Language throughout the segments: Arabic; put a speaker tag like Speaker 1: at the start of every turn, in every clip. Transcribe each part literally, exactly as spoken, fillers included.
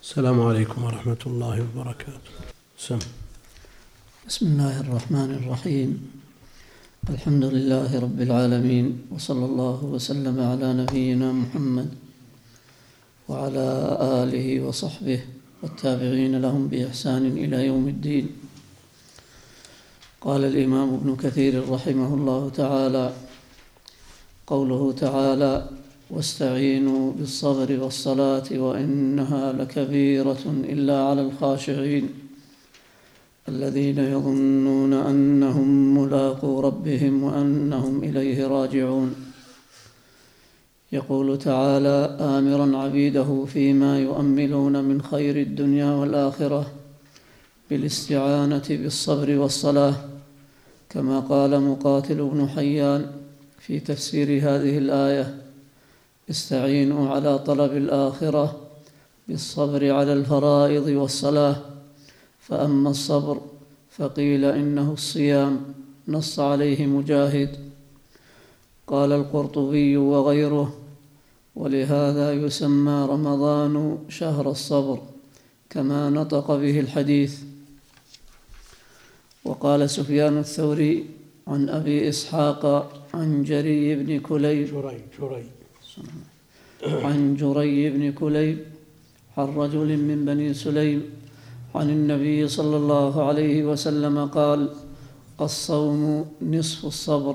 Speaker 1: السلام عليكم ورحمة الله وبركاته. سم.
Speaker 2: بسم الله الرحمن الرحيم. الحمد لله رب العالمين، وصلى الله وسلم على نبينا محمد وعلى آله وصحبه والتابعين لهم بإحسان إلى يوم الدين. قال الإمام ابن كثير رحمه الله تعالى: قوله تعالى: واستعينوا بالصبر والصلاة وإنها لكبيرة إلا على الخاشعين الذين يظنون أنهم ملاقو ربهم وأنهم إليه راجعون. يقول تعالى آمرا عبيده فيما يؤملون من خير الدنيا والآخرة بالاستعانة بالصبر والصلاة، كما قال مقاتل بن حيان في تفسير هذه الآية: استعينوا على طلب الآخرة بالصبر على الفرائض والصلاة. فأما الصبر فقيل إنه الصيام، نص عليه مجاهد. قال القرطبي وغيره: ولهذا يسمى رمضان شهر الصبر، كما نطق به الحديث. وقال سفيان الثوري عن أبي إسحاق عن جري بن كليب
Speaker 1: جري جري
Speaker 2: عن جري بن كليب عن رجل من بني سليم عن النبي صلى الله عليه وسلم قال: الصوم نصف الصبر.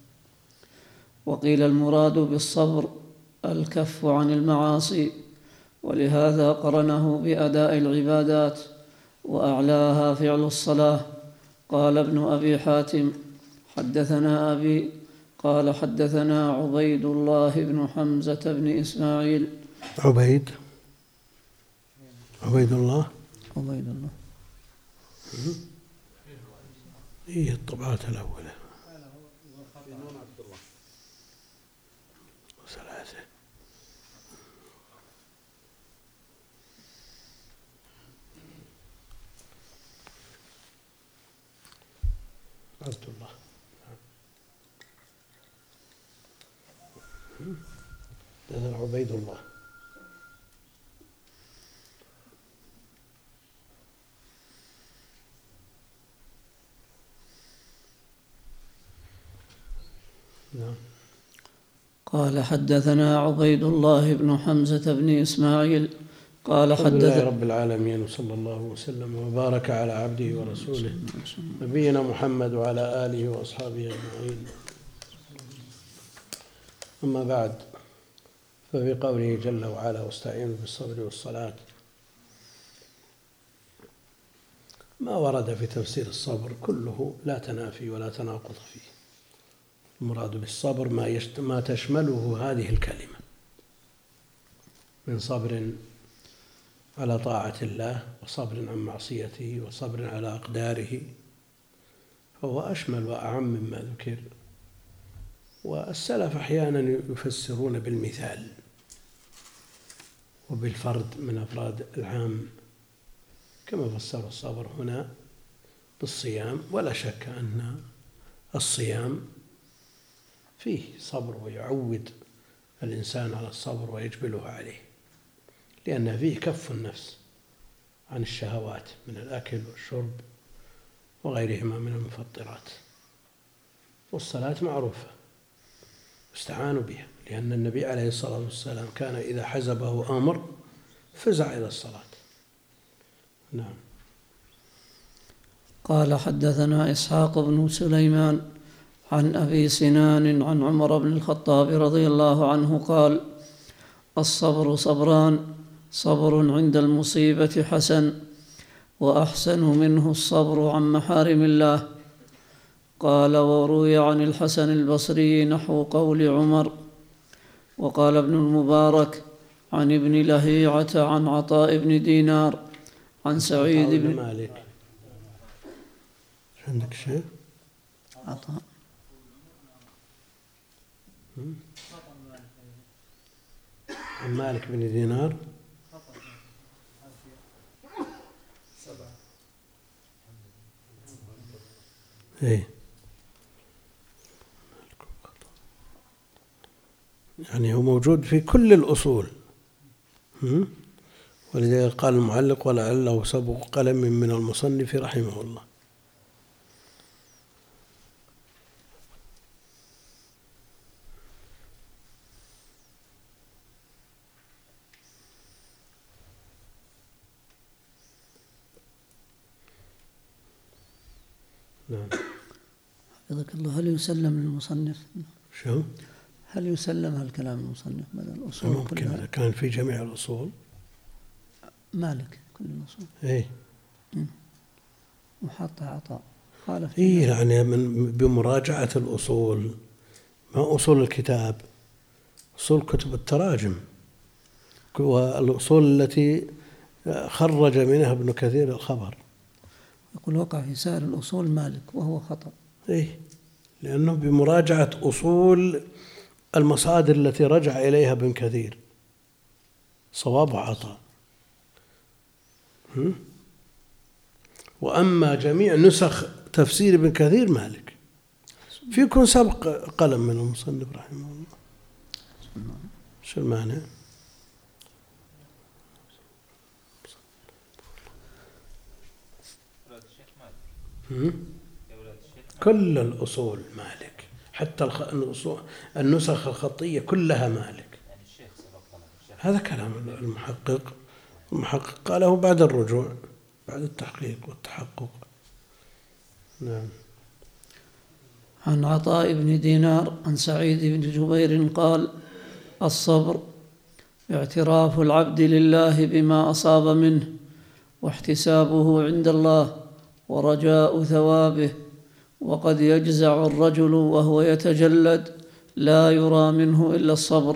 Speaker 2: وقيل المراد بالصبر الكف عن المعاصي، ولهذا قرنه بأداء العبادات وأعلاها فعل الصلاة. قال ابن أبي حاتم: حدثنا أبي قال حدثنا عبيد الله بن حمزة بن إسماعيل.
Speaker 1: عبيد عبيد الله
Speaker 2: عبيد الله
Speaker 1: هي الطبعات الأولى ثلاثة. عبد الله هذا عبيد الله. نعم.
Speaker 2: قال حدثنا عبيد الله بن حمزة بن إسماعيل قال
Speaker 1: الحمد لله
Speaker 2: حدث
Speaker 1: رب العالمين، وصلى الله وسلم وبارك على عبده ورسوله نبينا محمد وعلى آله وأصحابه أجمعين. أما بعد، ففي قوله جل وعلا: واستعينوا بالصبر والصلاة، ما ورد في تفسير الصبر كله لا تنافي ولا تناقض فيه. المراد بالصبر ما, ما تشمله هذه الكلمة من صبر على طاعة الله، وصبر عن معصيته، وصبر على أقداره، فهو أشمل وأعم مما ذكر. والسلف أحيانا يفسرون بالمثال وبالفرد من أفراد العام، كما فسر الصبر هنا بالصيام. ولا شك أن الصيام فيه صبر، ويعود الإنسان على الصبر ويجبله عليه، لأن فيه كف النفس عن الشهوات من الأكل والشرب وغيرهما من المفطرات. والصلاة معروفة استعانوا بها، لأن النبي عليه الصلاة والسلام كان إذا حزبه أمر فزع إلى الصلاة. نعم.
Speaker 2: قال حدثنا إسحاق بن سليمان عن أبي سنان عن عمر بن الخطاب رضي الله عنه قال: الصبر صبران، صبر عند المصيبة حسن، وأحسن منه الصبر عن محارم الله. قال: وروي عن الحسن البصري نحو قول عمر. وقال ابن المبارك عن ابن لهيعة عن عطاء بن دينار عن سعيد بن
Speaker 1: مالك. عندك شيء؟
Speaker 2: عطاء
Speaker 1: عن مالك بن دينار. ايه، يعني هو موجود في كل الأصول، ولذلك قال المعلق ولعله سبق قلم من المصنف رحمه الله. نعم.
Speaker 2: حفظك الله. هل يسلم للمصنف؟
Speaker 1: شو؟
Speaker 2: هل يسلم هالكلام المصنف بدل الأصول
Speaker 1: ممكن
Speaker 2: كلها؟
Speaker 1: إذا كان في جميع الأصول.
Speaker 2: مالك كل الأصول.
Speaker 1: إيه.
Speaker 2: وحط عطاء. خالف.
Speaker 1: إيه يعني من بمراجعة الأصول، ما أصول الكتاب، أصول كتب التراجم والأصول التي خرج منها ابن كثير الخبر.
Speaker 2: يقول وقع في سائر الأصول مالك وهو خطأ.
Speaker 1: إيه، لأنه بمراجعة أصول المصادر التي رجع إليها ابن كثير صواب وعطاء. وأما جميع نسخ تفسير ابن كثير مالك، فيكم سبق قلم من المصنف رحمه الله. شو المعنى؟ كل الأصول مالك، حتى النسخ الخطية كلها مالك. هذا كلام المحقق. المحقق قاله بعد الرجوع، بعد التحقيق والتحقق. نعم.
Speaker 2: عن عطاء بن دينار عن سعيد بن جبير قال: الصبر اعتراف العبد لله بما أصاب منه، واحتسابه عند الله، ورجاء ثوابه. وقد يجزع الرجل وهو يتجلد لا يرى منه إلا الصبر.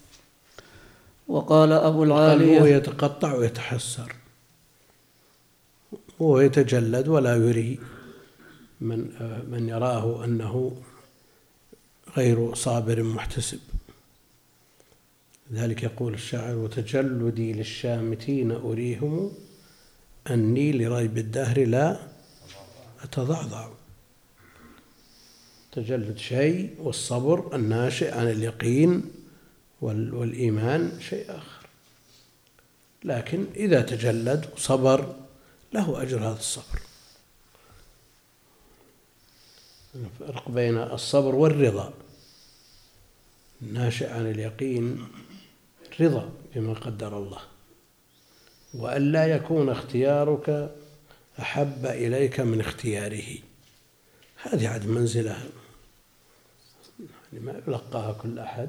Speaker 2: وقال أبو العالية:
Speaker 1: هو يتقطع ويتحسر وهو يتجلد ولا يري من من يراه أنه غير صابر محتسب. ذلك يقول الشاعر: وتجلدي للشامتين أريهم أني لريب الدهر لا أتضعضع. تجلد شيء، والصبر الناشئ عن اليقين والإيمان شيء آخر. لكن إذا تجلد وصبر له أجر هذا الصبر. الفرق بين الصبر والرضا: الناشئ عن اليقين رضا بما قدر الله، وألا يكون اختيارك أحب إليك من اختياره. هذه عاد منزلة ما يلقاها كل أحد،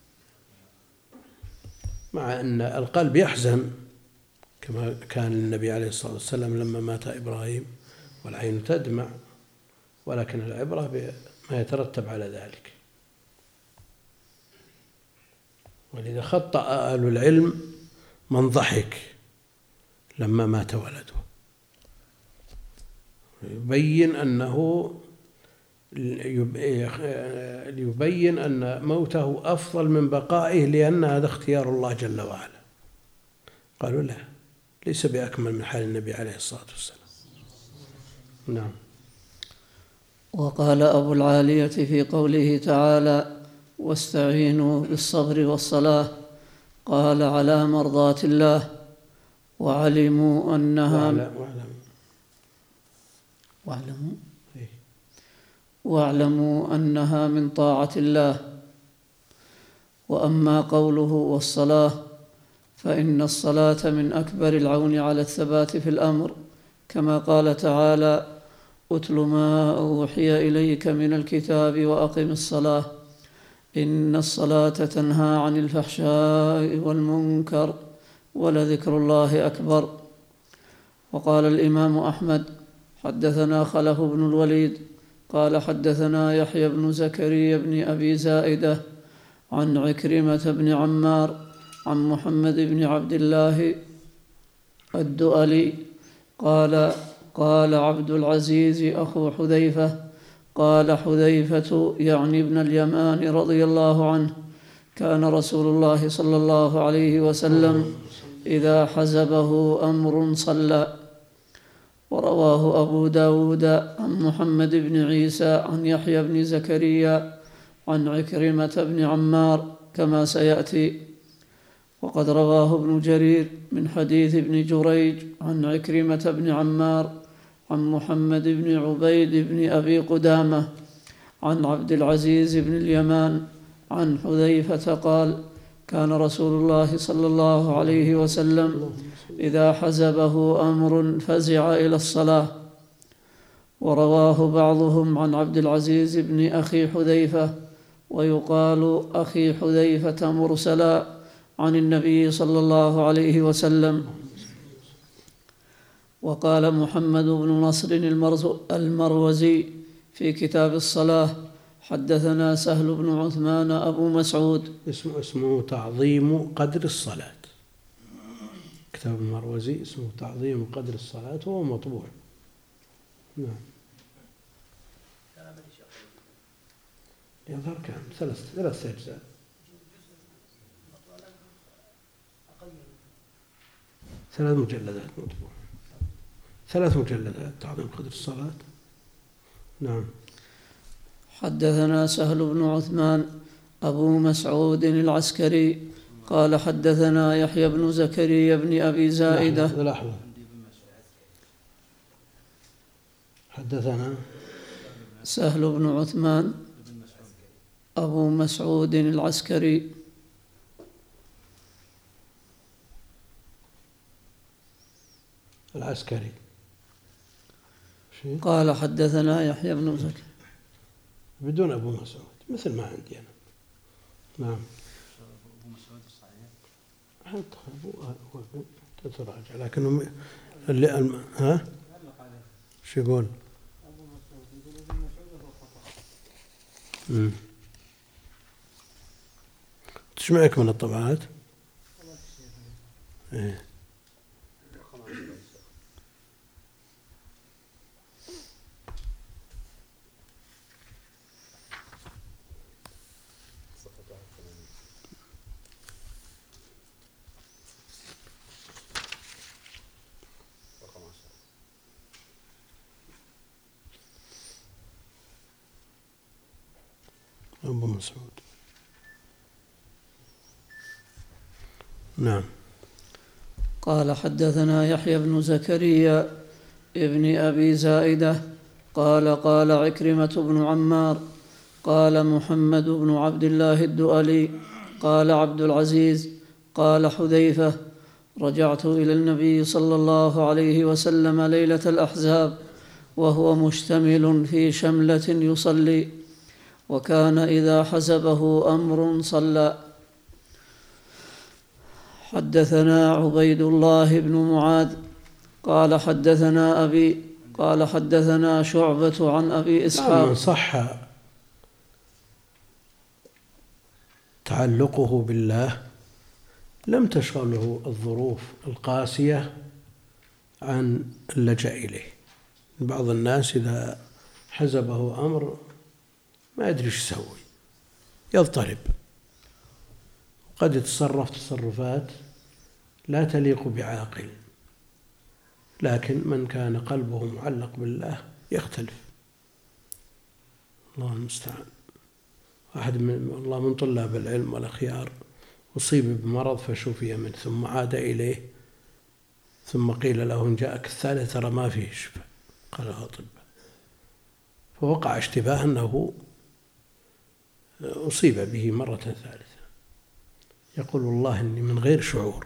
Speaker 1: مع أن القلب يحزن كما كان النبي عليه الصلاة والسلام لما مات إبراهيم، والعين تدمع، ولكن العبرة بما يترتب على ذلك. ولذا خطأ أهل العلم من ضحك لما مات ولده، يبين أنه يبين أن موته أفضل من بقائه، لأن هذا اختيار الله جل وعلا. قالوا لا، ليس بأكمل من حال النبي عليه الصلاة والسلام. نعم.
Speaker 2: وقال أبو العالية في قوله تعالى: واستعينوا بالصبر والصلاة، قال: على مرضاة الله، وعلموا أنها
Speaker 1: واعلموا
Speaker 2: واعلموا واعلموا أنها من طاعة الله. وأما قوله والصلاة فإن الصلاة من أكبر العون على الثبات في الأمر، كما قال تعالى: أتل ما أوحي إليك من الكتاب وأقم الصلاة إن الصلاة تنهى عن الفحشاء والمنكر ولذكر الله أكبر. وقال الإمام أحمد: حدثنا خلف بن الوليد قال حدثنا يحيى بن زكريا بن أبي زائدة عن عكرمة بن عمار عن محمد بن عبد الله الدؤلي قال: قال عبد العزيز أخو حذيفة: قال حذيفة يعني ابن اليمان رضي الله عنه: كان رسول الله صلى الله عليه وسلم إذا حزبه أمر صلى. ورواه أبو داود عن محمد بن عيسى عن يحيى بن زكريا عن عكرمة بن عمار كما سيأتي. وقد رواه ابن جرير من حديث ابن جريج عن عكرمة بن عمار عن محمد بن عبيد بن أبي قدامة عن عبد العزيز بن اليمان عن حذيفة قال: كان رسول الله صلى الله عليه وسلم إذا حزبه أمر فزع إلى الصلاة. ورواه بعضهم عن عبد العزيز بن أخي حذيفة، ويقال أخي حذيفة مرسلا عن النبي صلى الله عليه وسلم. وقال محمد بن نصر المروزي في كتاب الصلاة: حدثنا سهل بن عثمان أبو مسعود.
Speaker 1: اسمه, اسمه تعظيم قدر الصلاة. كتاب المروزي اسمه تعظيم قدر الصلاة، وهو مطبوع. نعم. يظهر كم ثلاث ثلاث أجزاء. ثلاث مجلدات مطبوع. ثلاث مجلدات تعظيم قدر الصلاة. نعم.
Speaker 2: حدثنا سهل بن عثمان أبو مسعود العسكري قال: حدثنا يحيى بن زكريا بن أبي زائدة.
Speaker 1: لحظة لحظة. حدثنا
Speaker 2: سهل بن عثمان أبو مسعود العسكري
Speaker 1: العسكري
Speaker 2: قال: حدثنا يحيى بن زكريا
Speaker 1: بدون أبو مسعود، مثل ما عندي أنا. نعم.
Speaker 3: أبو مسعود الصحيح.
Speaker 1: حتى أبو تتراجع، لكنه اللي الم... ها؟ شو يقول؟
Speaker 3: أبو مسعود يقول أبو مسعود هو خطأ.
Speaker 1: امم ايش معك من الطبعات؟ ايه. أبو مسعود. نعم.
Speaker 2: قال: حدثنا يحيى بن زكريا ابن أبي زائدة قال: قال عكرمة بن عمار قال محمد بن عبد الله الدؤلي قال عبد العزيز قال حذيفة: رجعت إلى النبي صلى الله عليه وسلم ليلة الأحزاب وهو مشتمل في شملة يصلي، وكان إذا حزبه أمر صلى. حدثنا عبيد الله بن معاذ قال: حدثنا أبي قال: حدثنا شعبة عن أبي إسحاق.
Speaker 1: من صح تعلقه بالله لم تشغله الظروف القاسية عن اللجأ إليه. بعض الناس إذا حزبه أمر ما يدري ايش يسوي، يضطرب، قد يتصرف تصرفات لا تليق بعاقل. لكن من كان قلبه معلق بالله يختلف. الله المستعان. واحد من الله من طلاب العلم والأخيار أصيب بمرض فشفي منه، ثم عاد إليه، ثم قيل له إن جاءك الثالث ترى ما فيه شفاء، قال له أطباء، فوقع اشتباه أنه أصيب به مرة ثالثة. يقول: والله إني من غير شعور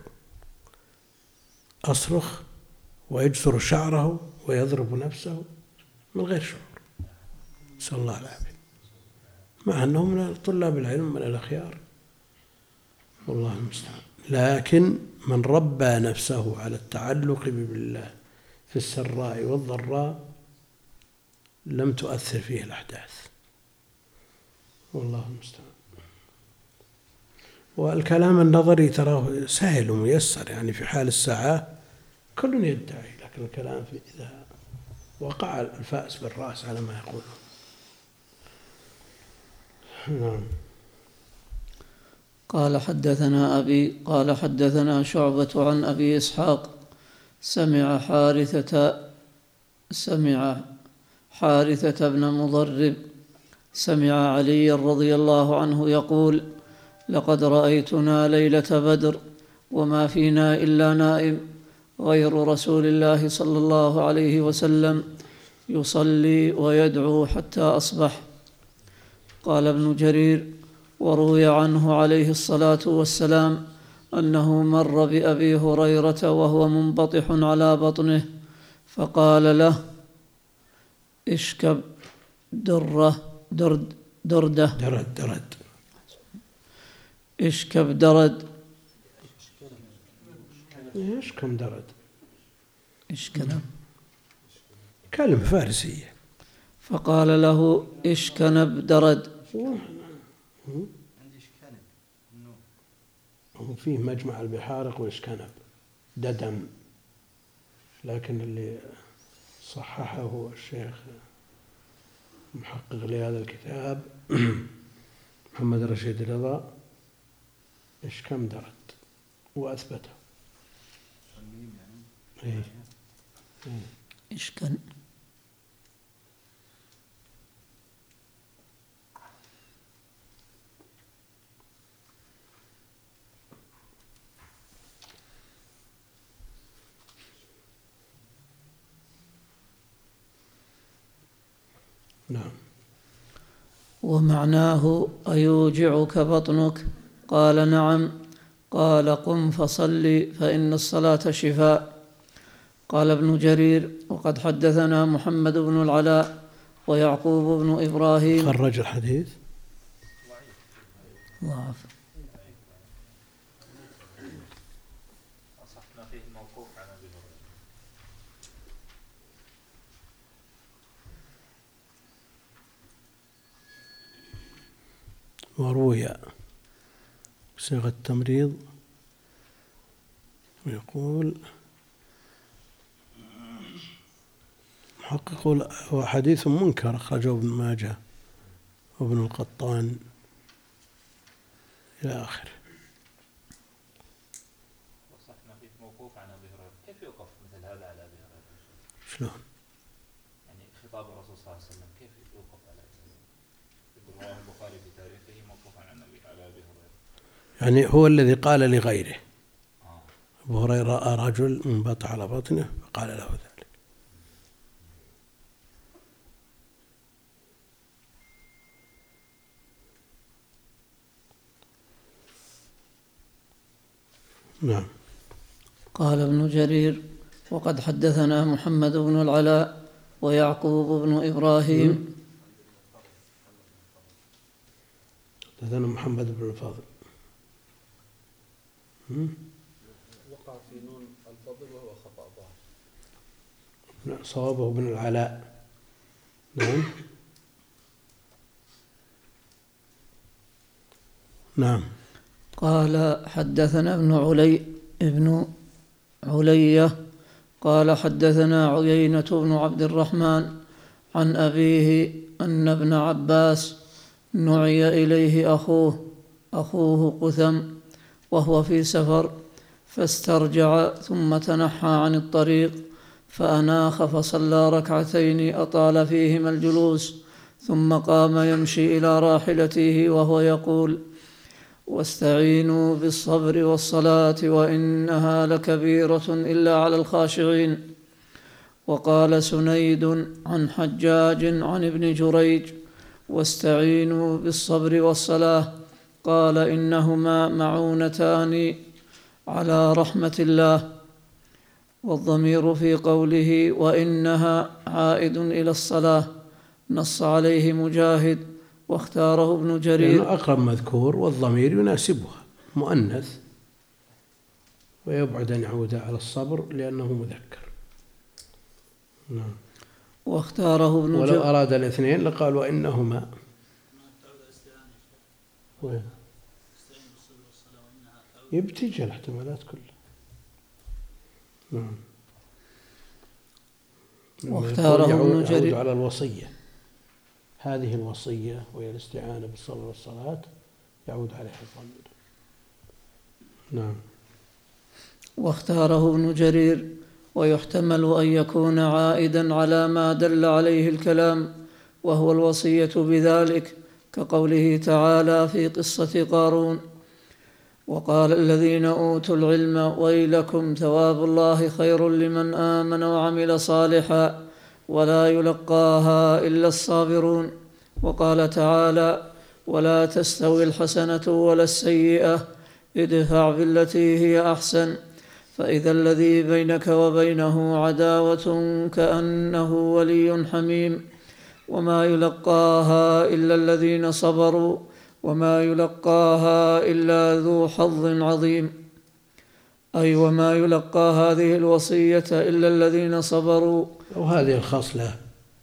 Speaker 1: أصرخ ويجثر شعره ويضرب نفسه من غير شعور، نسأل الله العافية، مع أنه من طلاب العلم من الأخيار، والله المستعان. لكن من ربى نفسه على التعلق بالله في السراء والضراء لم تؤثر فيه الأحداث، والله المستعان. والكلام النظري تراه سهل وميسر، يعني في حال الساعة كل يدعي، لكن الكلام في إذا وقع الفأس بالرأس على ما يقولون. نعم.
Speaker 2: قال: حدثنا أبي قال: حدثنا شعبة عن أبي إسحاق سمع حارثة سمع حارثة بن مضرب سمع علي رضي الله عنه يقول: لقد رأيتنا ليلة بدر وما فينا إلا نائم غير رسول الله صلى الله عليه وسلم يصلي ويدعو حتى أصبح. قال ابن جرير: وروي عنه عليه الصلاة والسلام أنه مر بأبي هريرة وهو منبطح على بطنه فقال له: اشكب درة درد دردة
Speaker 1: درد درد
Speaker 2: اشكب درد
Speaker 1: ايش كم درد؟
Speaker 2: اشكنب
Speaker 1: كلمة فارسية.
Speaker 2: فقال له: اشكنب درد.
Speaker 3: عندي شكنب النون.
Speaker 1: هو فيه مجمع البحارق وإشكنب ددم، لكن اللي صححه هو الشيخ محقق لهذا الكتاب محمد رشيد رضا إشكم درد وأثبته.
Speaker 3: الميم يعني.
Speaker 1: إيه. إيه.
Speaker 2: اشكن.
Speaker 1: نعم.
Speaker 2: ومعناه: أيوجعك بطنك؟ قال: نعم. قال: قم فصل فإن الصلاة شفاء. قال ابن جرير: وقد حدثنا محمد بن العلاء ويعقوب بن إبراهيم.
Speaker 1: خرج الحديث
Speaker 2: ضعف.
Speaker 4: أصحنا فيه موقوف عن أبي هريرة.
Speaker 1: وروي بصيغة التمريض ويقول محقق هو حديث منكر أخرجه ابن ماجه وابن القطان إلى آخره.
Speaker 4: أصحنا فيه موقوف عن أبي هريرة. كيف يوقف مثل هذا على أبي هريرة؟
Speaker 1: شلون؟
Speaker 4: يعني خطاب الرسول صلى الله عليه وسلم كيف يوقف على أبي هريرة؟ يقول رواه البخاري في تاريخه موقوفا عن أبي على أبي هريرة.
Speaker 1: يعني هو الذي قال لغيره.
Speaker 4: آه.
Speaker 1: أبو هريرة رأى رجل منبطح على بطنه فقال له ذلك. نعم.
Speaker 2: قال ابن جرير: وقد حدثنا محمد بن العلاء ويعقوب بن إبراهيم.
Speaker 1: حدثنا محمد بن الفضل.
Speaker 5: وقع في نون الفضل وهو خطأ ظاهر.
Speaker 1: صوابه بن العلاء. نعم. نعم.
Speaker 2: قال: حدثنا ابن علي ابن علية قال: حدثنا عيينة بن عبد الرحمن عن أبيه أن ابن عباس نعي إليه أخوه أخوه قثم وهو في سفر فاسترجع ثم تنحى عن الطريق فأناخ فصلى ركعتين أطال فيهما الجلوس ثم قام يمشي إلى راحلته وهو يقول: واستعينوا بالصبر والصلاة وإنها لكبيرة إلا على الخاشعين. وقال سنيد عن حجاج عن ابن جريج: واستعينوا بالصبر والصلاة، قال: إنهما معونتان على رحمة الله. والضمير في قوله وإنها عائد إلى الصلاة نص عليه مجاهد واختاره ابن جرير
Speaker 1: لأنه أقرب مذكور والضمير يناسبها مؤنث، ويبعد أن يعود على الصبر لأنه مذكر. نعم.
Speaker 2: واختاره ابن
Speaker 1: ولو
Speaker 2: جرير
Speaker 1: أراد الاثنين لقال وإنهما. وين؟ يبتجي الاحتمالات كلها. نعم.
Speaker 2: واختاره ابن جرير
Speaker 1: يعود على الوصية، هذه الوصية وهي الاستعانة بالصبر والصلاة يعود عليها الضمير. نعم.
Speaker 2: واختاره ابن جرير ويحتمل أن يكون عائدا على ما دل عليه الكلام وهو الوصية بذلك، كقوله تعالى في قصة قارون: وقال الذين أوتوا العلم ويلكم ثواب الله خير لمن آمن وعمل صالحا ولا يلقاها إلا الصابرون. وقال تعالى ولا تستوي الحسنة ولا السيئة ادفع بالتي هي أحسن فإذا الذي بينك وبينه عداوة كأنه ولي حميم وما يلقاها إلا الذين صبروا وما يلقاها إلا ذو حظ عظيم. أي وما يلقى هذه الوصية إلا الذين صبروا
Speaker 1: وهذه الخصلة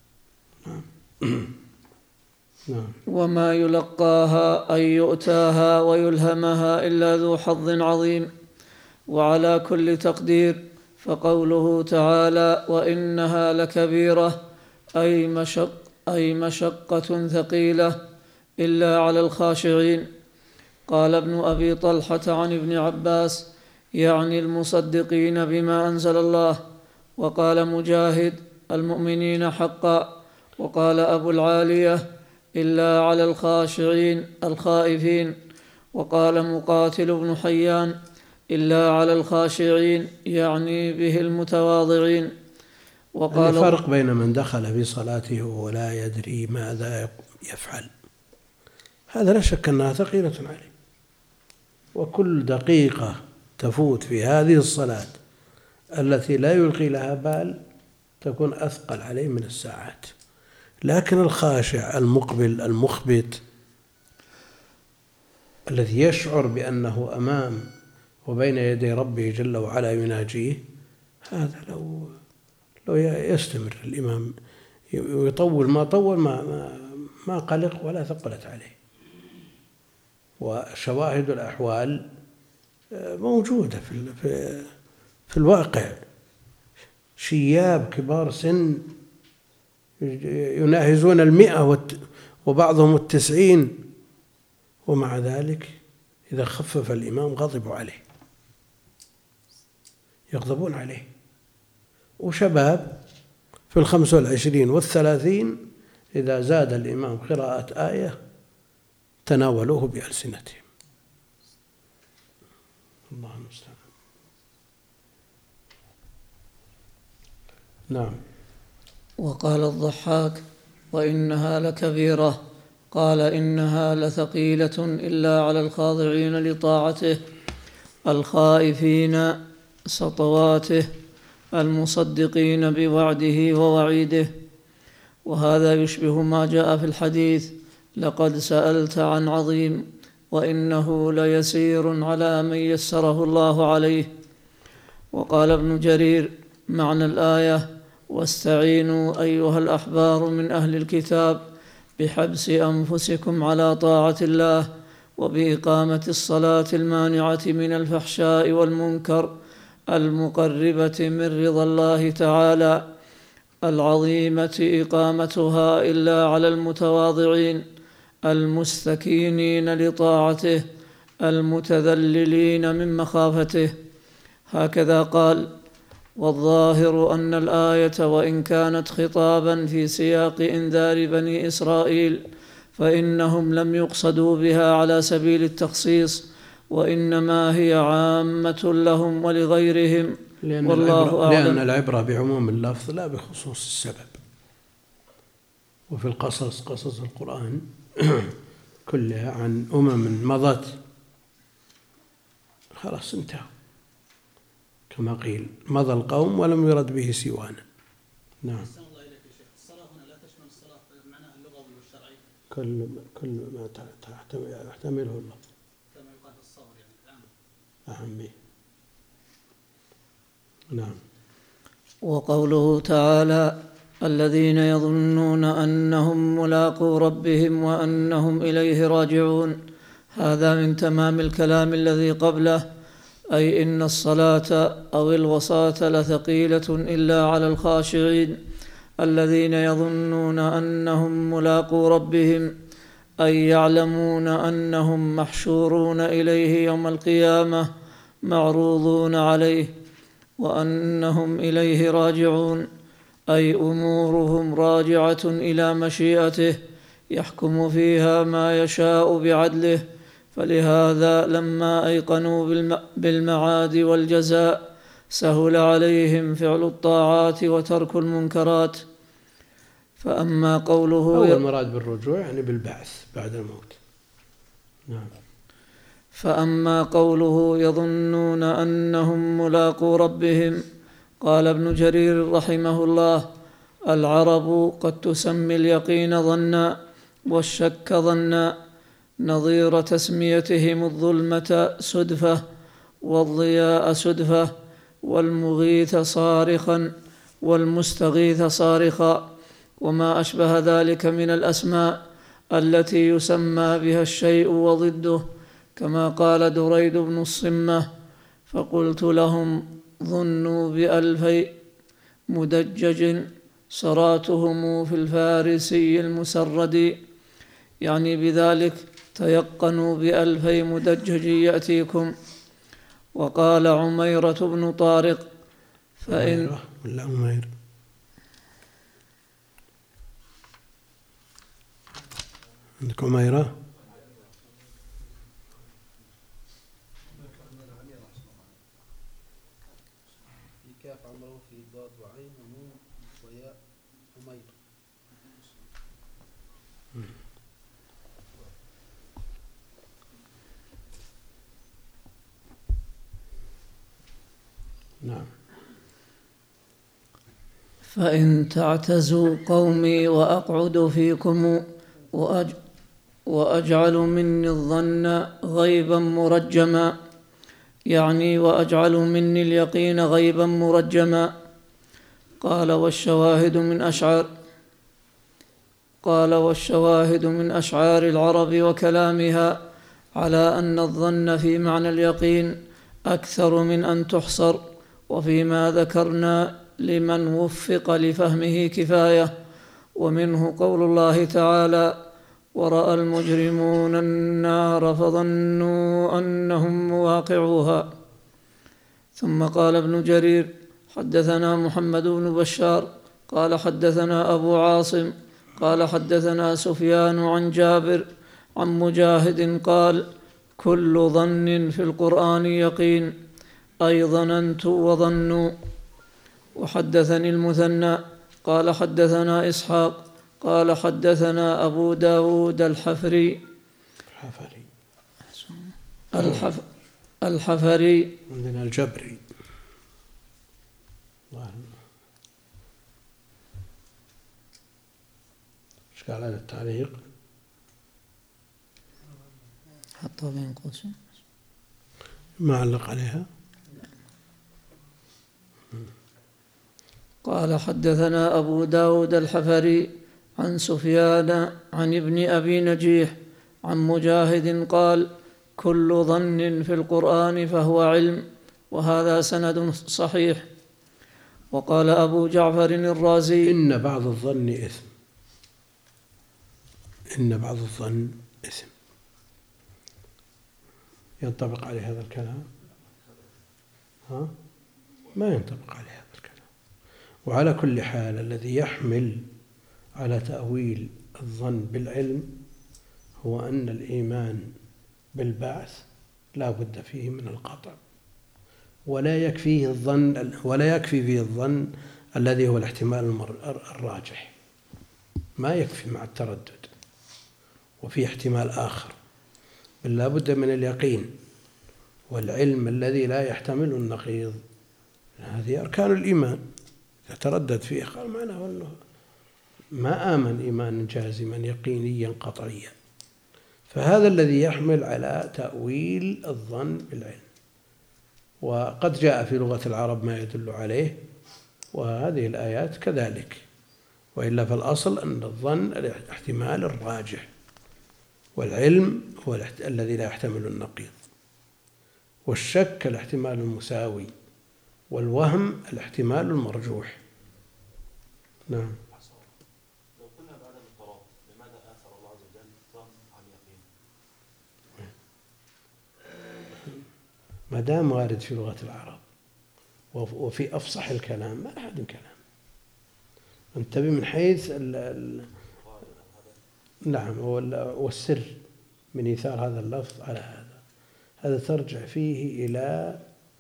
Speaker 1: نعم.
Speaker 2: وما يلقاها أي يؤتاها ويلهمها إلا ذو حظ عظيم. وعلى كل تقدير فقوله تعالى وإنها لكبيرة أي مشق أي مشقة ثقيلة إلا على الخاشعين. قال ابن أبي طلحة عن ابن عباس يعني المصدقين بما أنزل الله. وقال مجاهد المؤمنين حقا. وقال أبو العالية إلا على الخاشعين الخائفين. وقال مقاتل بن حيان إلا على الخاشعين يعني به المتواضعين.
Speaker 1: وقال الفرق بين من دخل في صلاته ولا يدري ماذا يفعل هذا لا شك أنها ثقيلة عليه، وكل دقيقة تفوت في هذه الصلاة التي لا يلقي لها بال تكون أثقل عليه من الساعات. لكن الخاشع المقبل المخبت الذي يشعر بأنه أمام وبين يدي ربه جل وعلا يناجيه هذا لو لو يستمر الإمام ويطول ما طول ما ما, ما قلق ولا ثقلت عليه. وشواهد الأحوال موجودة في في الواقع، شياب كبار سن يناهزون المئة وبعضهم التسعين، ومع ذلك إذا خفف الإمام غضبوا عليه يغضبون عليه. وشباب في الخمس والعشرين والثلاثين إذا زاد الإمام قراءة آية تناولوه بألسنتهم. الله المستعان. نعم.
Speaker 2: وقال الضحاك وإنها لكبيرة قال إنها لثقيلة إلا على الخاضعين لطاعته الخائفين سطواته المصدقين بوعده ووعيده. وهذا يشبه ما جاء في الحديث لقد سألت عن عظيم وإنه ليسير على من يسره الله عليه. وقال ابن جرير معنى الآية واستعينوا أيها الأحبار من أهل الكتاب بحبس أنفسكم على طاعة الله وبإقامة الصلاة المانعة من الفحشاء والمنكر المقربة من رضا الله تعالى العظيمة إقامتها إلا على المتواضعين المستكينين لطاعته المتذللين من مخافته. هكذا قال. والظاهر أن الآية وإن كانت خطابا في سياق إنذار بني إسرائيل فإنهم لم يقصدوا بها على سبيل التخصيص وإنما هي عامة لهم ولغيرهم
Speaker 1: لأن
Speaker 2: والله
Speaker 1: العبرة
Speaker 2: أعلم.
Speaker 1: لأن العبرة بعموم اللفظ لا بخصوص السبب. وفي القصص قصص القرآن كلها عن أمم مضت خلاص انتهى كما قيل مضى القوم ولم يرد به سوانا. نعم.
Speaker 2: الصلاة هنا لا تشمل الصلاة بمعناها اللغوي والشرعي.
Speaker 1: كل كل ما تحتمله اللفظ
Speaker 2: كما يقال في الصبر يعني
Speaker 1: أهمي. نعم.
Speaker 2: وقوله تعالى الذين يظنون أنهم ملاقو ربهم وأنهم إليه راجعون هذا من تمام الكلام الذي قبله أي إن الصلاة أو الوصاة لثقيلة إلا على الخاشعين الذين يظنون أنهم ملاقو ربهم أي يعلمون أنهم محشورون إليه يوم القيامة معروضون عليه وأنهم إليه راجعون أي أمورهم راجعة إلى مشيئته يحكم فيها ما يشاء بعدله فلهذا لما أيقنوا بالمعاد والجزاء سهل عليهم فعل الطاعات وترك المنكرات. فأما قوله
Speaker 1: هو المراد بالرجوع يعني بالبعث بعد الموت. نعم.
Speaker 2: فأما قوله يظنون أنهم ملاقو ربهم، قال ابن جرير رحمه الله: العرب قد تسمي اليقين ظنا والشك ظنا، نظير تسميتهم الظلمة سدفة والضياء سدفة والمغيث صارخا والمستغيث صارخا، وما أشبه ذلك من الأسماء التي يسمى بها الشيء وضده، كما قال دريد بن الصمة: فقلت لهم ظنوا بألفي مدجج سراتهم في الفارسي المسرد، يعني بذلك تيقنوا بألفي مدجج يأتيكم. وقال عميرة بن طارق: فإن
Speaker 1: ولا عمير عندك عميرة؟
Speaker 5: في كاف عمرو في ضاد وعين ونون وياء عمير.
Speaker 1: نعم.
Speaker 2: فإن تعتزوا قومي وأقعد فيكم وأج وأجعل مني الظن غيبا مرجما، يعني وأجعل مني اليقين غيبا مرجما. قال والشواهد من أشعار قال والشواهد من أشعار العرب وكلامها على أن الظن في معنى اليقين أكثر من أن تحصر، وفيما ذكرنا لمن وفق لفهمه كفاية. ومنه قول الله تعالى: ورأى المجرمون النار فظنوا أنهم مواقعوها. ثم قال ابن جرير: حدثنا محمد بن بشار قال حدثنا أبو عاصم قال حدثنا سفيان عن جابر عن مجاهد قال: كل ظن في القرآن يقين، أي ظننت وظنوا. وحدثني المثنى قال حدثنا إسحاق قال حدثنا أبو داود الحفري
Speaker 1: الحفري
Speaker 2: الحف الحفري
Speaker 1: عندنا الجبري. ايش قال هذا التعليق؟
Speaker 2: حطها بين قوسين،
Speaker 1: ما علق عليها.
Speaker 2: قال حدثنا أبو داود الحفري عن سفيان عن ابن أبي نجيح عن مجاهد قال: كل ظن في القرآن فهو علم، وهذا سند صحيح. وقال أبو جعفر الرازي:
Speaker 1: إن بعض الظن إثم. إن بعض الظن إثم. ينطبق عليه هذا الكلام؟ ها؟ ما ينطبق عليه هذا الكلام. وعلى كل حال الذي يحمل على تأويل الظن بالعلم هو أن الإيمان بالبعث لا بد فيه من القطع، ولا يكفيه الظن ولا يكفي فيه الظن الذي هو الاحتمال الراجح، ما يكفي مع التردد، وفي احتمال آخر، بل لا بد من اليقين والعلم الذي لا يحتمل النقيض. هذه أركان الإيمان، يتردد فيه قال معناه والله ما آمن إيمانا جازما يقينيا قطعيا. فهذا الذي يحمل على تأويل الظن بالعلم، وقد جاء في لغة العرب ما يدل عليه، وهذه الآيات كذلك. وإلا فالأصل أن الظن الاحتمال الراجح، والعلم هو الذي لا يحتمل النقيض، والشك الاحتمال المساوي، والوهم الاحتمال المرجوح. نعم.
Speaker 6: لو قلنا بعدم الطلاق لماذا آثر الله عز وجل الظن عن اليقين؟
Speaker 1: ما دام وارد في لغة العرب وفي أفصح الكلام ما أحد كلام. انتبه من حيث ال ال نعم والسر من إيثار هذا اللفظ على هذا. هذا ترجع فيه إلى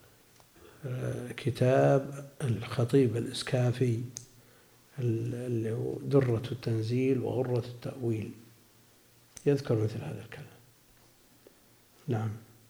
Speaker 1: كتاب الخطيب الإسكافي اللي هو درة التنزيل وغرة التأويل، يذكر مثل هذا الكلام. نعم.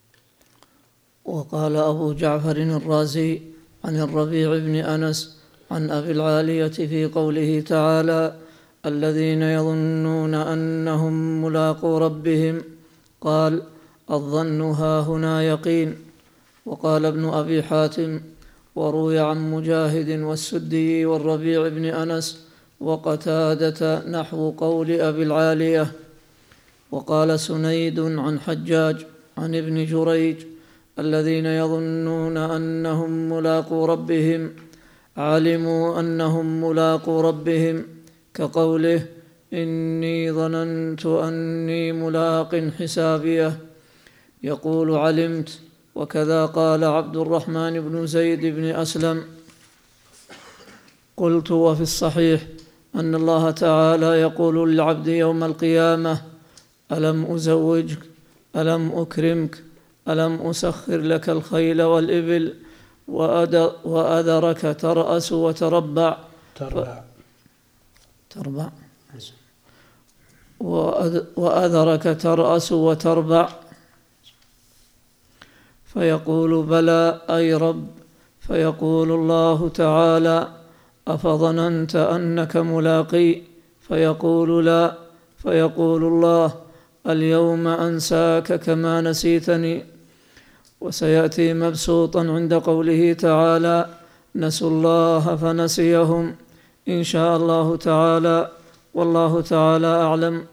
Speaker 2: وقال أبو جعفر الرازي عن الربيع بن أنس عن أبي العالية في قوله تعالى: الذين يظنون أنهم ملاقو ربهم، قال: الظن هاهنا يقين. وقال ابن أبي حاتم: وروي عن مجاهد والسدي والربيع بن أنس وقتادة نحو قول أبي العالية. وقال سنيد عن حجاج عن ابن جريج: الذين يظنون أنهم ملاقو ربهم علموا أنهم ملاقو ربهم، كقوله: إني ظننت أني ملاق حسابيه، يقول علمت. وكذا قال عبد الرحمن بن زيد بن أسلم. قلت: وفي الصحيح أن الله تعالى يقول للعبد يوم القيامة: ألم أزوجك، ألم أكرمك، ألم أسخر لك الخيل والإبل، وأذرك ترأس وتربع
Speaker 1: تربع
Speaker 2: تربع وأذرك ترأس وتربع، فيقول: بلى أي رب. فيقول الله تعالى: أفظننت أنك ملاقي؟ فيقول: لا. فيقول الله: اليوم أنساك كما نسيتني. وسيأتي مبسوطا عند قوله تعالى: نسوا الله فنسيهم، إن شاء الله تعالى، والله تعالى أعلم.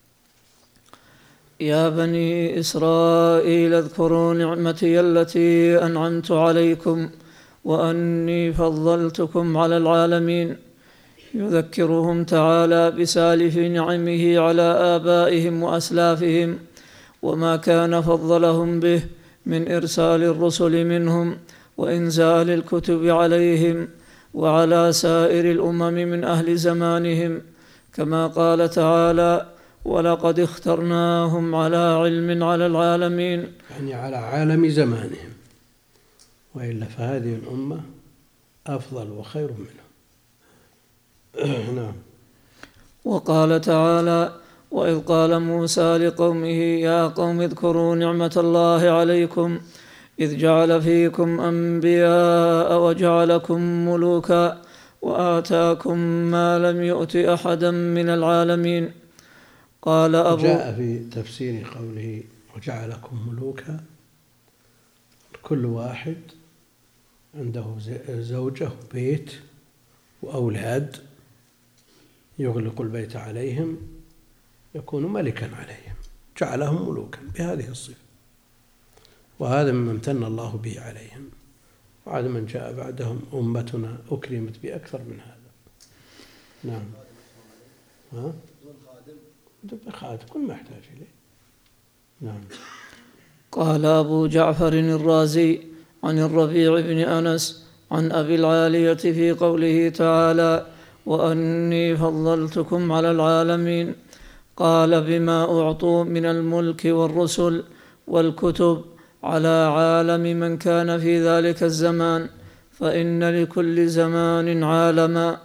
Speaker 2: يا بني إسرائيل اذكروا نعمتي التي أنعمت عليكم وأني فضلتكم على العالمين. يذكرهم تعالى بسالف نعمه على آبائهم وأسلافهم، وما كان فضلهم به من إرسال الرسل منهم وإنزال الكتب عليهم وعلى سائر الأمم من أهل زمانهم، كما قال تعالى: ولقد اخترناهم على علم على العالمين،
Speaker 1: يعني على عالم زمانهم، وإلا فهذه الأمة أفضل وخير منهم. نعم.
Speaker 2: وقال تعالى: وإذ قال موسى لقومه يا قوم اذكروا نعمة الله عليكم إذ جعل فيكم أنبياء وجعلكم ملوكا وآتاكم ما لم يؤت أحدا من العالمين. قال أبو
Speaker 1: جاء في تفسير قوله وجعلكم ملوكا كل واحد عنده زوجة وبيت وأولاد يغلق البيت عليهم يكون ملكا عليهم، جعلهم ملوكا بهذه الصفة، وهذا مما امتن الله به عليهم. وعاد من جاء بعدهم أمتنا أكرمت بأكثر من هذا. نعم. ها؟ دون خادم كل ما يحتاج إليه. نعم.
Speaker 2: قال أبو جعفر الرازي عن الربيع بن أنس عن أبي العالية في قوله تعالى: وأني فضلتكم على العالمين، قال: بما أعطوا من الملك والرسل والكتب على عالم من كان في ذلك الزمان، فإن لكل زمان عالما.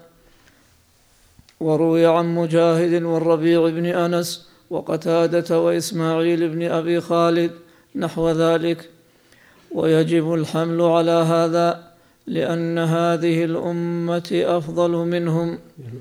Speaker 2: وروي عن مجاهد والربيع بن أنس وقتادة وإسماعيل بن أبي خالد نحو ذلك. ويجب الحمل على هذا لأن هذه الأمة أفضل منهم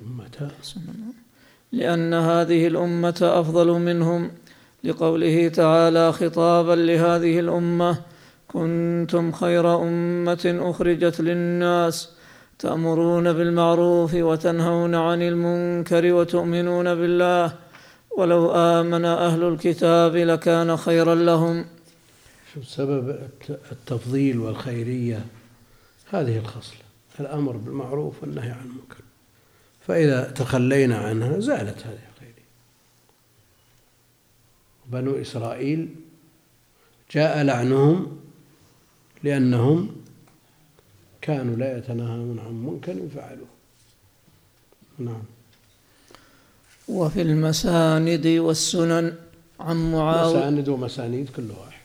Speaker 2: لأن هذه الأمة أفضل منهم لقوله تعالى خطابا لهذه الأمة: كنتم خير أمة أخرجت للناس تأمرون بالمعروف وتنهون عن المنكر وتؤمنون بالله ولو آمن أهل الكتاب لكان خيرا لهم.
Speaker 1: شو سبب التفضيل والخيرية؟ هذه الخصلة، الأمر بالمعروف والنهي عن المنكر، فإذا تخلينا عنها زالت هذه الخيرية. بنو إسرائيل جاء لعنهم لأنهم كانوا لا يتناهون عن منكر فعلوه. نعم.
Speaker 2: وفي المساند والسنن عن معاوية
Speaker 1: مساند ومسانيد كل واحد.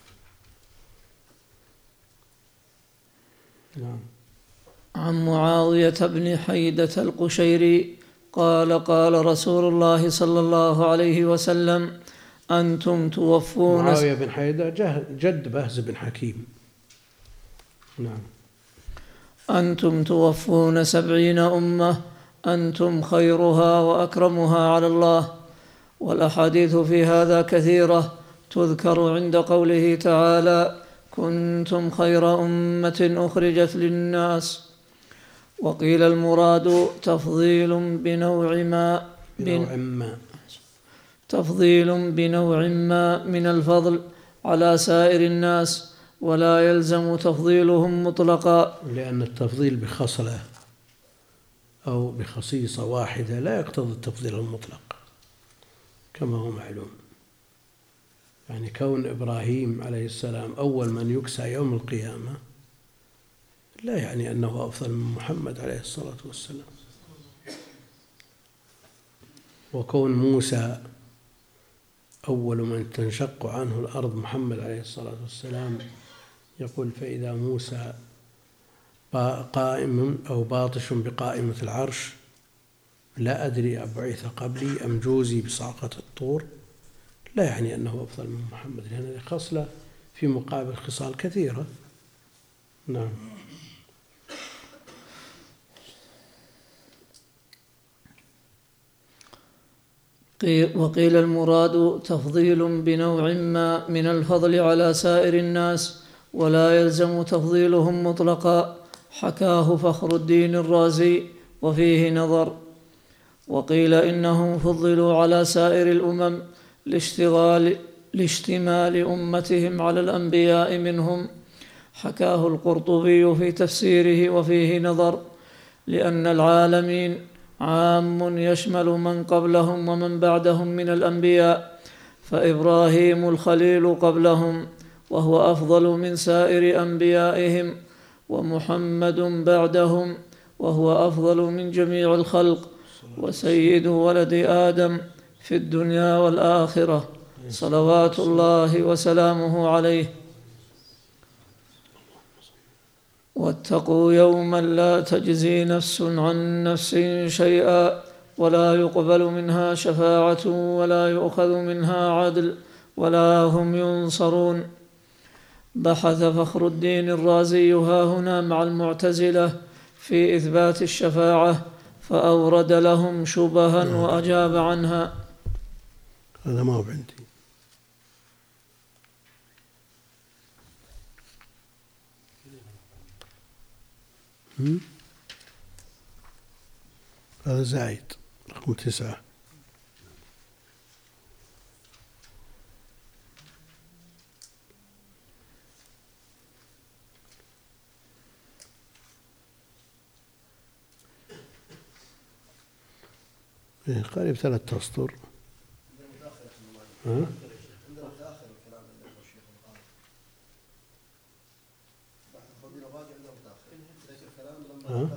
Speaker 1: نعم.
Speaker 2: عن معاوية بن حيدة القشيري قال قال رسول الله صلى الله عليه وسلم أنتم توفون.
Speaker 1: معاوية بن حيدة جد بهز بن حكيم. نعم.
Speaker 2: أنتم توفون سبعين أمة أنتم خيرها وأكرمها على الله. والأحاديث في هذا كثيرة تذكر عند قوله تعالى كنتم خير أمة أخرجت للناس. وقيل المراد تفضيل بنوع ما
Speaker 1: بنوع ما
Speaker 2: تفضيل بنوع ما من الفضل على سائر الناس، ولا يلزم تفضيلهم مطلقا،
Speaker 1: لأن التفضيل بخصلة أو بخصيصة واحدة لا يقتضي التفضيل المطلق كما هو معلوم. يعني كون إبراهيم عليه السلام أول من يكسى يوم القيامة لا يعني أنه أفضل من محمد عليه الصلاة والسلام. وكون موسى أول من تنشق عنه الأرض محمد عليه الصلاة والسلام يقول فإذا موسى قائم أو باطش بقائمة العرش لا أدري أبعث قبلي أم جوزي بصعقة الطور، لا يعني أنه أفضل من محمد، لأن هذه خصلة في مقابل خصال كثيرة. نعم.
Speaker 2: وقيل المراد تفضيل بنوع ما من الفضل على سائر الناس، ولا يلزم تفضيلهم مطلقا، حكاه فخر الدين الرازي وفيه نظر. وقيل إنهم فضلوا على سائر الأمم لاشتغال لاشتمال أمتهم على الأنبياء منهم، حكاه القرطبي في تفسيره وفيه نظر، لأن العالمين عام يشمل من قبلهم ومن بعدهم من الأنبياء، فإبراهيم الخليل قبلهم وهو أفضل من سائر أنبيائهم، ومحمد بعدهم وهو أفضل من جميع الخلق، وسيد ولد آدم في الدنيا والآخرة صلوات الله وسلامه عليه. واتقوا يوما لا تجزي نفس عن نفس شيئا ولا يقبل منها شفاعة ولا يؤخذ منها عدل ولا هم ينصرون. بحث فخر الدين الرازي هاهنا مع المعتزلة في إثبات الشفاعة فأورد لهم شبها وأجاب عنها.
Speaker 1: هذا ما هو عندي. هذا زايد رقم تسعة. إيه قريب ثلاث أسطر. ها؟ ها؟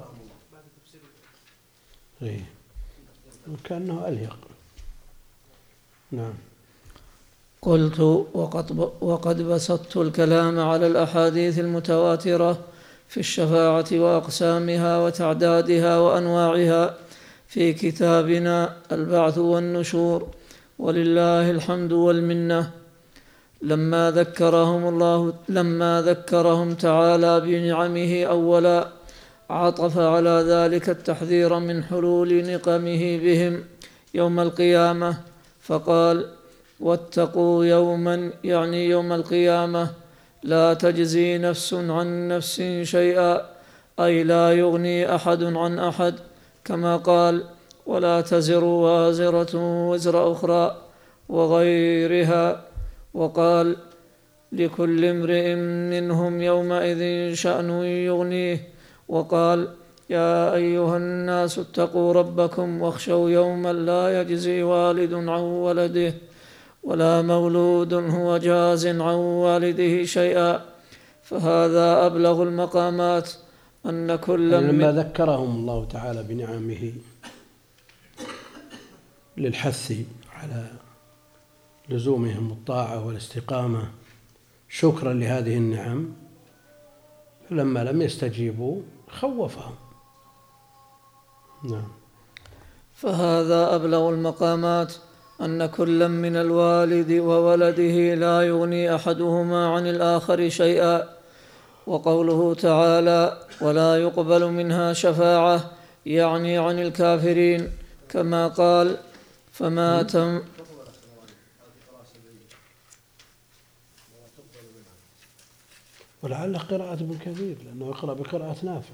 Speaker 1: إيه وكأنه أليق. نعم.
Speaker 2: قلت وقد, وقد بسطت الكلام على الأحاديث المتواترة في الشفاعة وأقسامها وتعدادها وأنواعها في كتابنا البعث والنشور، ولله الحمد والمنة. لما ذكرهم الله لما ذكرهم تعالى بنعمه أولا عطف على ذلك التحذير من حلول نقمه بهم يوم القيامة، فقال واتقوا يوما يعني يوم القيامة لا تجزي نفس عن نفس شيئا، أي لا يغني أحد عن أحد، كما قال ولا تزر وازرة وزر أخرى وغيرها، وقال لكل امرئ منهم يومئذ شأن يغنيه، وقال يا أيها الناس اتقوا ربكم واخشوا يوما لا يجزي والد عن ولده ولا مولود هو جاز عن والده شيئا، فهذا أبلغ المقامات أن كل
Speaker 1: يعني لما ذكرهم الله تعالى بنعمه للحث على لزومهم الطاعة والاستقامة شكرا لهذه النعم، فلما لم يستجيبوا خوفهم. نعم.
Speaker 2: فهذا أبلغ المقامات، أن كلا من الوالد وولده لا يغني أحدهما عن الآخر شيئا. وقوله تعالى ولا يقبل منها شفاعة يعني عن الكافرين، كما قال فما تم
Speaker 1: ولعل قراءة ابن كثير، لأنه يقرأ بقراءة نافع.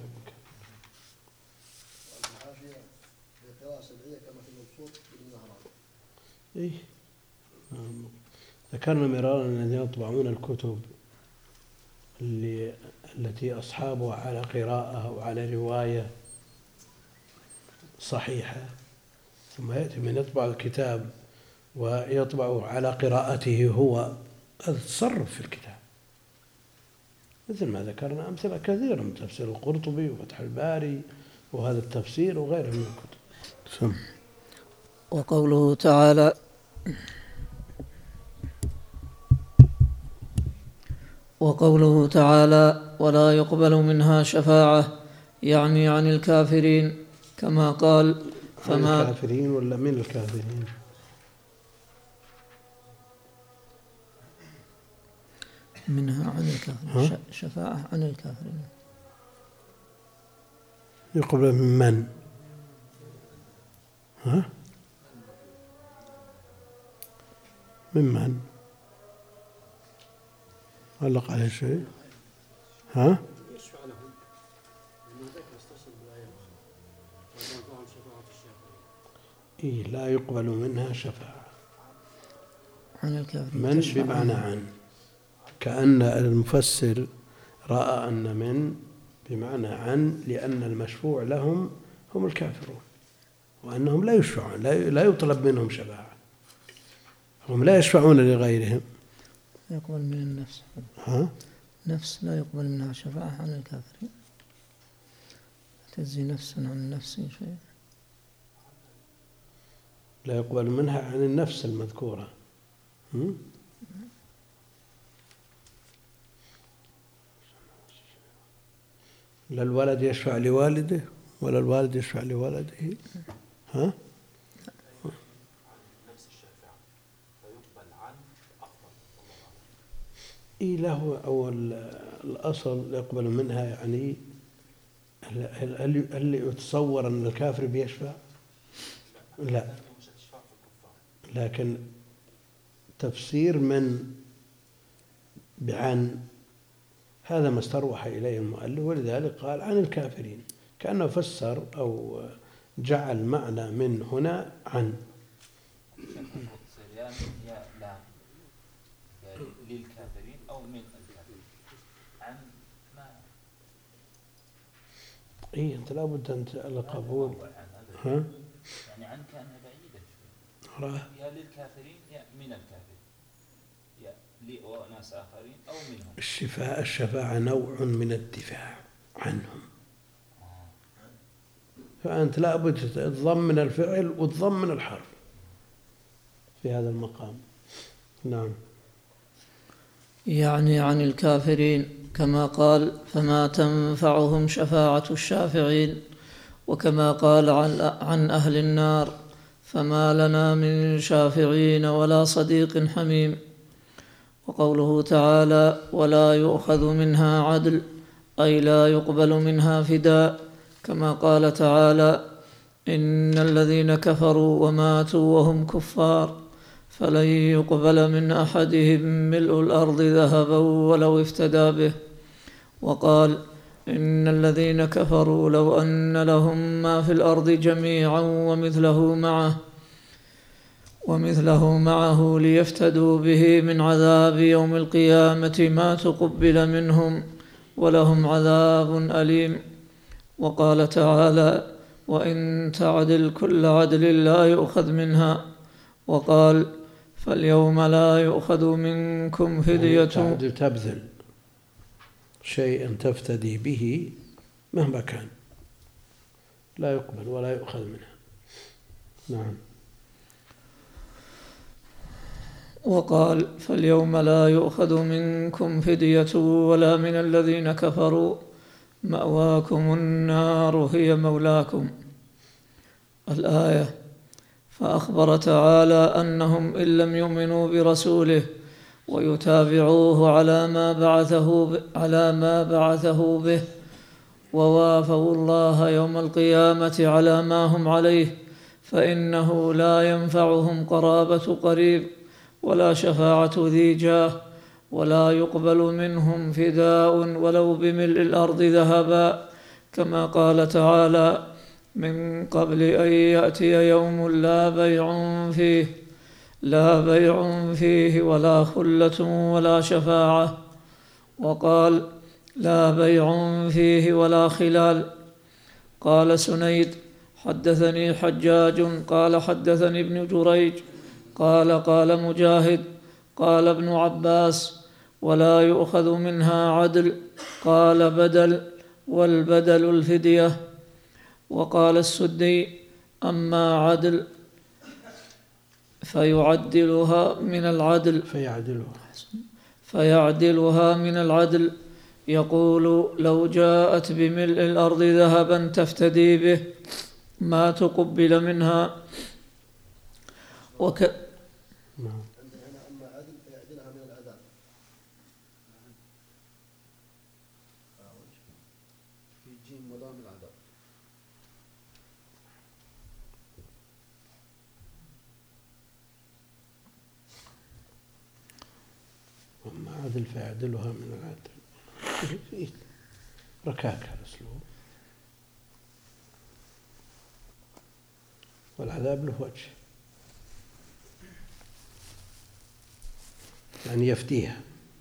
Speaker 1: إيه؟ ذكرنا مرارا الذين يطبعون الكتب اللي التي أصحابها على قراءة أو على رواية صحيحة، ثم يأتي من يطبع الكتاب ويطبع على قراءته هو، هذا تصرف في الكتاب، مثل ما ذكرنا أمثلة كثيرة من تفسير القرطبي وفتح الباري وهذا التفسير وغيره من الكتب. سم.
Speaker 2: وقوله تعالى وقوله تعالى ولا يقبل منها شفاعة يعني عن الكافرين، كما قال فما
Speaker 1: عن الكافرين ولا من الكافرين؟
Speaker 2: منها عن الكافرين، شفاعة عن الكافرين.
Speaker 1: يقبل من من؟ ها؟ من من؟ علق عليه شيء؟ ها؟
Speaker 7: يشفع لهم لأنه ذاك يستصل بالآية الأخرى وينفعهم شفاعة الشافعين.
Speaker 1: إيه لا يقبل منها شفاعة
Speaker 2: عن الكافرين
Speaker 1: من بمعنى عن، كأن المفسر رأى أن من بمعنى عن، لأن المشفوع لهم هم الكافرون، وأنهم لا يشفعون، لا يطلب منهم شفاعة، هم لا يشفعون لغيرهم.
Speaker 2: يقبل من النفس.
Speaker 1: ها؟
Speaker 2: نفس لا يقبل منها شفاعة عن الكافرين، تجزي نفس عن نفس شيء.
Speaker 1: لا يقبل منها عن النفس المذكورة. هم؟ لا الولد يشفع لوالده ولا الوالد يشفع لولده. ها؟
Speaker 6: نفس الشافع فيقبل عن أفضل.
Speaker 1: إيه له أو الأصل يقبل منها، يعني هل هل يتصور أن الكافر بيشفع؟ لا، لكن تفسير من بعن هذا ما استروح إليه المؤلف، ولذلك قال عن الكافرين، كأنه فسر أو جعل معنى من هنا عن.
Speaker 4: يا يا لا للكافرين أو من الكافرين. عن ما
Speaker 1: إيه أنت لابد أن القبول. ها؟
Speaker 4: يعني عن كأنها بعيدة
Speaker 1: راه
Speaker 4: يا للكافرين يا من الكافرين، يا لأناس آخرين أو منهم.
Speaker 1: الشفاء الشفاعة نوع من الدفاع عنهم، فأنت لابد تضمن الفعل وتضمن الحرف في هذا المقام. نعم.
Speaker 2: يعني عن الكافرين، كما قال فما تنفعهم شفاعة الشافعين، وكما قال عن أهل النار فما لنا من شافعين ولا صديق حميم. وقوله تعالى ولا يؤخذ منها عدل أي لا يقبل منها فداء، كما قال تعالى إن الذين كفروا وماتوا وهم كفار فلن يقبل من أحدهم ملء الأرض ذهبا ولو افتدى به. وقال إن الذين كفروا لو أن لهم ما في الأرض جميعا ومثله معه ومثله معه ليفتدوا به من عذاب يوم القيامة ما تقبل منهم ولهم عذاب أليم. وقال تعالى وإن تعدل كل عدل لا يؤخذ منها. وقال فاليوم لا يؤخذ منكم فدية.
Speaker 1: تعدل تبذل شيئا تفتدي به مهما كان لا يقبل ولا يؤخذ منها. نعم.
Speaker 2: وقال فاليوم لا يؤخذ منكم فدية ولا من الذين كفروا مأواكم النار هي مولاكم. الآية. فأخبر تعالى أنهم إن لم يؤمنوا برسوله ويتابعوه على ما بعثه على ما بعثه به ووافوا الله يوم القيامة على ما هم عليه فإنه لا ينفعهم قرابة قريب ولا شفاعة ذي جاه ولا يقبل منهم فداء ولو بملء الأرض ذهبا، كما قال تعالى من قبل أن يأتي يوم لا بيع فيه لا بيع فيه ولا خلة ولا شفاعة. وقال لا بيع فيه ولا خلال. قال سنيد حدثني حجاج قال حدثني ابن جريج قال قال مجاهد قال ابن عباس ولا يؤخذ منها عدل، قال بدل والبدل الفدية. وقال السدي أما عدل فيعدلها من العدل
Speaker 1: فيعدلها
Speaker 2: فيعدلها من العدل، يقول لو جاءت بملء الأرض ذهبا تفتدي به ما تقبل منها. وك
Speaker 5: عندنا هنا أما عدل فيعدلها من العذاب. في جيم ولام العذاب.
Speaker 1: وما عدل فيعدلها من العدل. في ركاكة الأسلوب. والعذاب له وجه، يعني يفتيها.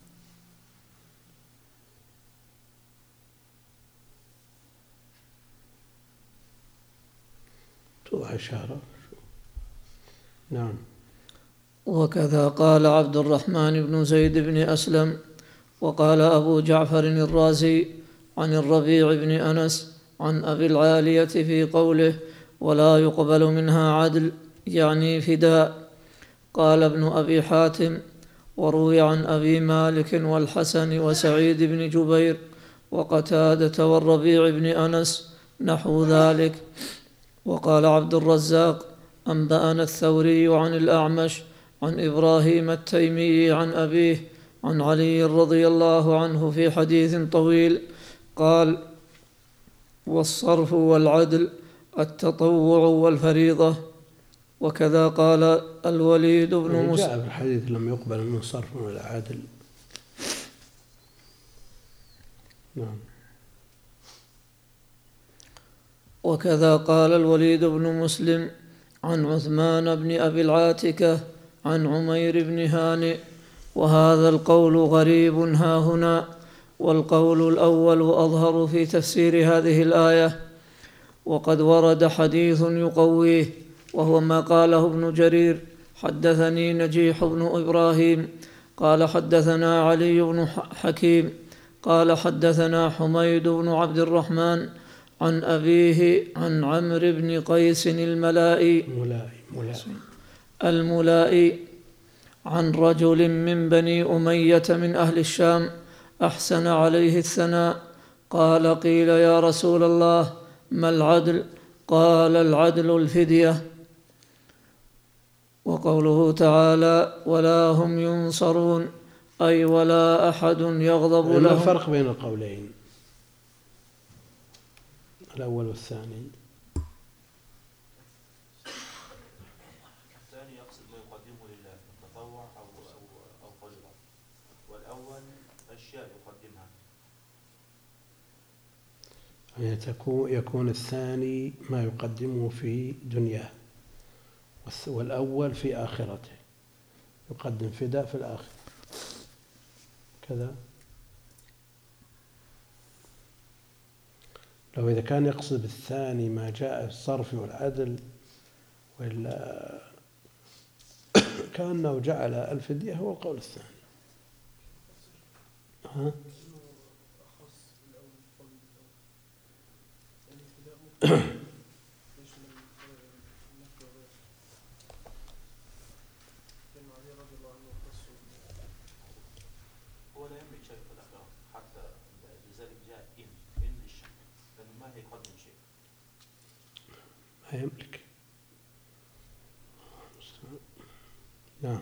Speaker 1: توضح إشارة. نعم.
Speaker 2: وكذا قال عبد الرحمن بن زيد بن أسلم. وقال أبو جعفر الرازي عن الربيع بن أنس عن أبي العالية في قوله ولا يقبل منها عدل يعني فداء. قال ابن أبي حاتم وروي عن أبي مالك والحسن وسعيد بن جبير وقتادة والربيع بن أنس نحو ذلك. وقال عبد الرزاق أنبأنا الثوري عن الأعمش عن إبراهيم التيمي عن أبيه عن علي رضي الله عنه في حديث طويل قال والصرف والعدل التطوع والفريضة. وكذا قال الوليد بن مسلم
Speaker 1: جاء في الحديث لم يقبل من صرف ولا عدل. نعم.
Speaker 2: وكذا قال الوليد بن مسلم عن عثمان بن أبي العاتكة عن عمير بن هانئ. وهذا القول غريب ها هنا، والقول الأول أظهر في تفسير هذه الآية. وقد ورد حديث يقويه وهو ما قاله ابن جرير حدثني نجيح بن إبراهيم قال حدثنا علي بن حكيم قال حدثنا حميد بن عبد الرحمن عن أبيه عن عمرو بن قيس الملائي
Speaker 1: ملائي ملائي
Speaker 2: الملائي عن رجل من بني أمية من أهل الشام أحسن عليه الثناء قال قيل يا رسول الله ما العدل؟ قال العدل الفدية. وقوله تعالى ولا هم ينصرون أي ولا أحد يغضب
Speaker 1: ما
Speaker 2: لهم.
Speaker 1: الفرق بين القولين الأول والثاني؟
Speaker 6: الثاني يقصد ما يقدمه لله من تطوع أو أو أو فريضة، والأول أشياء يقدمها.
Speaker 1: يعني تكون يكون الثاني ما يقدمه في دنياه، والأول في آخرته يقدم فداء في الآخرة كذا. لو إذا كان يقصد الثاني ما جاء الصرف والعدل وإلا كأنه جعل الفدية هو القول الثاني. ها؟ ما يملك. نعم.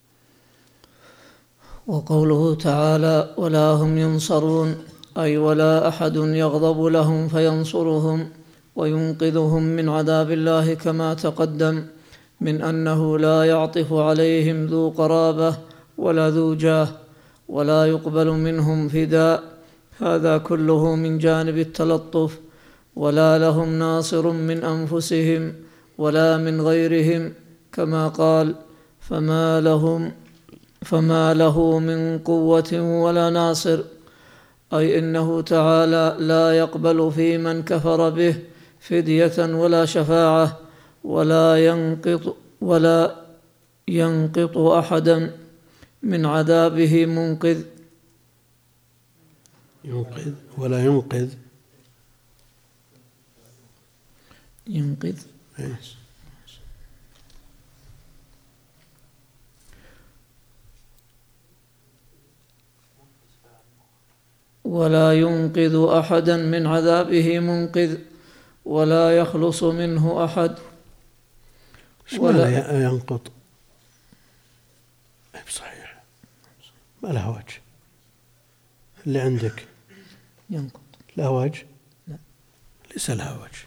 Speaker 2: وقوله تعالى ولا هم ينصرون أي ولا أحد يغضب لهم فينصرهم وينقذهم من عذاب الله كما تقدم من أنه لا يعطف عليهم ذو قرابة ولا ذو جاه ولا يقبل منهم فداء، هذا كله من جانب التلطف، ولا لهم ناصر من أنفسهم ولا من غيرهم كما قال فما لهم فما له من قوة ولا ناصر، أي إنه تعالى لا يقبل في من كفر به فدية ولا شفاعة ولا ينقط ولا ينقط أحدا من عذابه منقذ
Speaker 1: ينقذ ولا ينقذ
Speaker 2: ينقذ ولا ينقذ أحدا من عذابه منقذ ولا يخلص منه أحد.
Speaker 1: ولا ينقض صحيح، ما لها وجه اللي عندك
Speaker 2: ينقض
Speaker 1: لها وجه؟
Speaker 2: لا
Speaker 1: ليس لها وجه.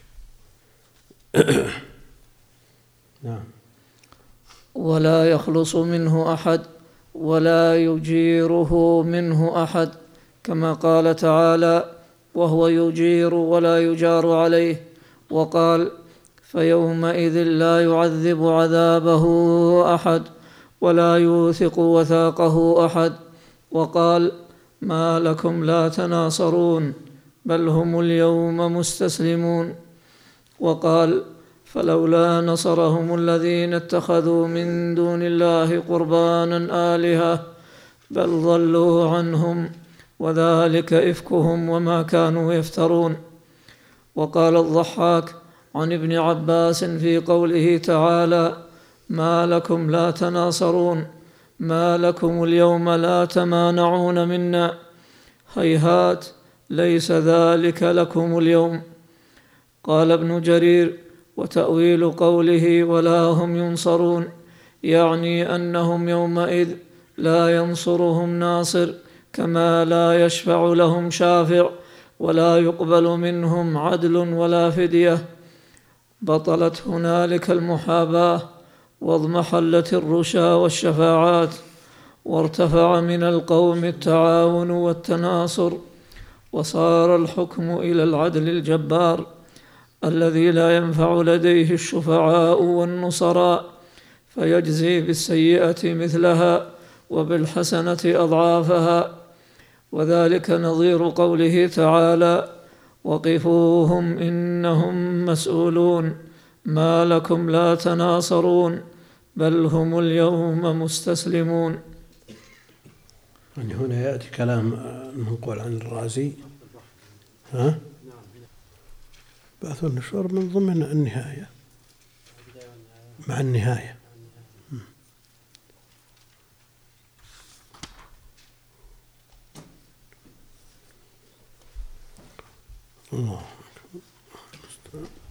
Speaker 1: نعم.
Speaker 2: ولا يخلص منه أحد ولا يجيره منه أحد كما قال تعالى وهو يجير ولا يجار عليه، وقال فيومئذ لا يعذب عذابه أحد ولا يوثق وثاقه أحد، وقال ما لكم لا تناصرون بل هم اليوم مستسلمون، وقال فلولا نصرهم الذين اتخذوا من دون الله قربانا آلهة بل ضلوا عنهم وذلك إفكهم وما كانوا يفترون. وقال الضحاك عن ابن عباس في قوله تعالى ما لكم لا تناصرون ما لكم اليوم لا تمانعون منا، هيهات ليس ذلك لكم اليوم. قال ابن جرير وتأويل قوله ولا هم ينصرون يعني أنهم يومئذ لا ينصرهم ناصر كما لا يشفع لهم شافع ولا يقبل منهم عدل ولا فدية، بطلت هنالك المحاباة واضمحلت الرشا والشفاعات وارتفع من القوم التعاون والتناصر، وصار الحكم إلى العدل الجبار الذي لا ينفع لديه الشفعاء والنصراء فيجزي بالسيئة مثلها وبالحسنة أضعافها، وذلك نظير قوله تعالى وقفوهم إنهم مسؤولون ما لكم لا تناصرون بل هم اليوم مستسلمون.
Speaker 1: يعني هنا يأتي كلام منقول عن الرازي ها؟ بعث النشور من ضمن النهاية مع النهاية. الله